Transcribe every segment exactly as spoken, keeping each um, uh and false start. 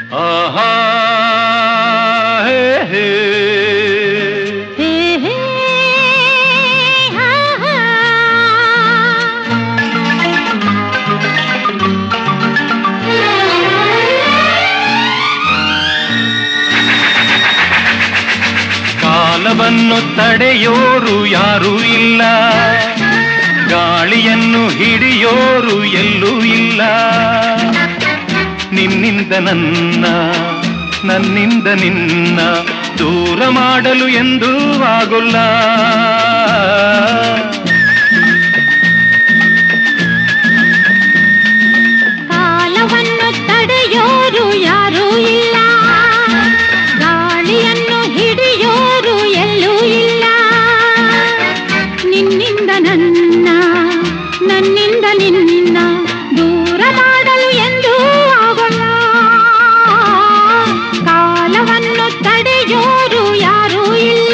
ಆಹಾ ಹೇ ಹೇ ಹೇ ಹೇ ಹಾ ಹಾ. ಕಾಲವನ್ನು ತಡೆಯೋರು ಯಾರೂ ಇಲ್ಲ, ಗಾಳಿಯನ್ನು ಹಿಡಿಯೋರು ಎಲ್ಲೂ ಇಲ್ಲ. ನಿನ್ನಿಂದ ನನ್ನ, ನನ್ನಿಂದ ನಿನ್ನ ದೂರ ಮಾಡಲು ಎಂದೂ ಆಗೋಲ್ಲ. ಕಾಲವನ್ನು ತಡೆಯೋರು ಯಾರೂ ಇಲ್ಲ, ಗಾಳಿಯನ್ನು ಹಿಡಿಯೋರು ಎಲ್ಲೂ ಇಲ್ಲ. ನಿನ್ನಿಂದ ನನ್ನ, ನನ್ನಿಂದ ನಿನ್ನ ದೂರ ಮಾಡಲು ಎಂದೂ ಆಗೋಲ್ಲ. ಕಾಲವನ್ನು ತಡೆಯೋರು ಯಾರೂ ಇಲ್ಲ.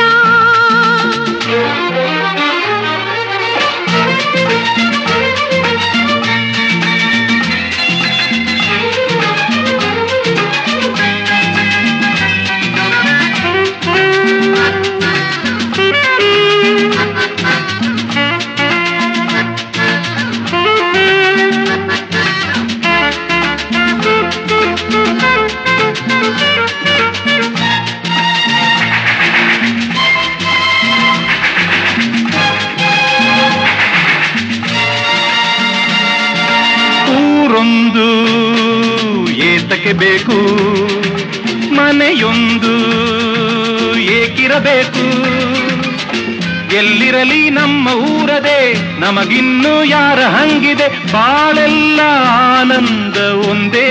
ಊರೊಂದು ಏತಕ್ಕೆ ಬೇಕು, ಮನೆಯೊಂದು ಏಕಿರಬೇಕು. ಎಲ್ಲಿರಲಿ ನಮ್ಮ ಊರದೇ, ನಮಗಿನ್ನು ಯಾರ ಹಂಗಿದೆ. ಬಾಳೆಲ್ಲ ಆನಂದ ಒಂದೇ.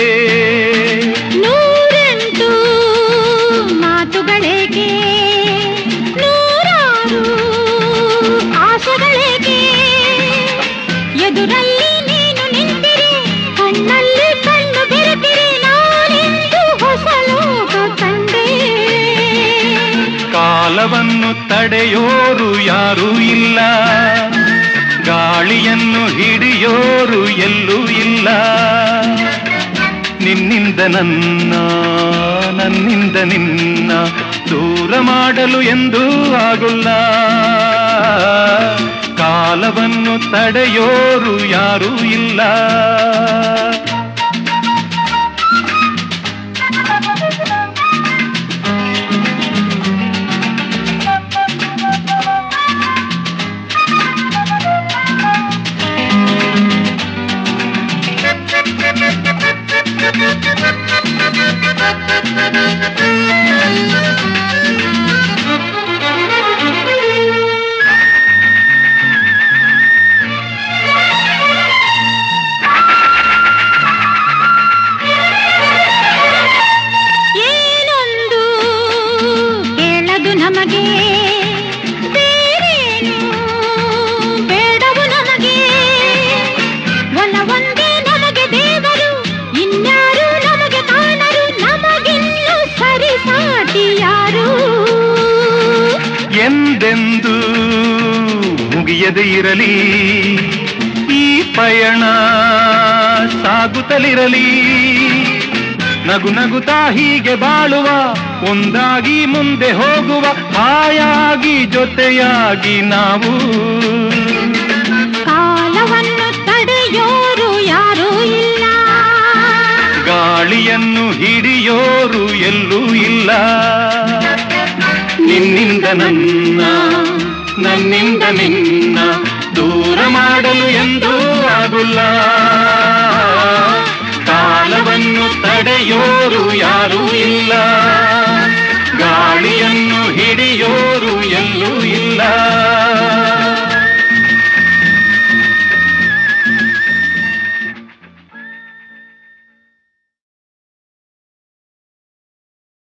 ನೂರೆಂಟು ಮಾತುಗಳೇಕೆ, ನೂರಾರು ಆಸೆಗಳೇಕೆ. ಎದುರಲ್ಲಿ ನೀನು ನಿಂತಿರಿ, ಕಣ್ಣಲ್ಲಿ ಕಣ್ಣು ಬೆರೆತಿರಿ. ನಾನಿಂದು ಹೊಸ ಲೋಕ ಕಂಡೆ. ಕಾಲವನ್ನು ತಡೆಯೋರು ಯಾರೂ ಇಲ್ಲ, ಗಾಳಿಯನ್ನು ಹಿಡಿಯೋರು ಎಲ್ಲೂ ಇಲ್ಲ. ನಿನ್ನಿಂದ ನನ್ನ, ನನ್ನಿಂದ ನಿನ್ನ ದೂರ ಮಾಡಲು ಎಂದೂ ಆಗೋಲ್ಲ. ಕಾಲವನ್ನು ತಡೆಯೋರು ಯಾರೂ ಇಲ್ಲ. ಏನೊಂದು ಕೇಳದು ನಮಗೆ, ಬೇರೇನು ಬೇಡವು ನಮಗೆ. ಒಲವೊಂದೇ ನಮಗೆ ದೇವರು, ಇನ್ಯಾರು ನಮಗೆ ಕಾಣರು. ನಮಗಿನ್ನು ಸರಿಸಾಟಿ ಯಾರು. ಎಂದೆಂದು ಮುಗಿಯದೇ ಇರಲಿ ಈ ಪಯಣ, ಸಾಗುತ್ತಲಿರಲಿ. ನಗು ನಗುತ್ತಾ ಹೀಗೆ ಬಾಳುವ, ಒಂದಾಗಿ ಮುಂದೆ ಹೋಗುವ. ಹಾಯಾಗಿ ಜೊತೆಯಾಗಿ ನಾವು. ಕಾಲವನ್ನು ತಡೆಯೋರು ಯಾರೂ ಇಲ್ಲ, ಗಾಳಿಯನ್ನು ಹಿಡಿಯೋರು ಎಲ್ಲೂ ಇಲ್ಲ. ನಿನ್ನಿಂದ ನನ್ನ, ನನ್ನಿಂದ ನಿನ್ನ ದೂರ ಮಾಡಲು ಎಂದೂ ಆಗುಲ್ಲ.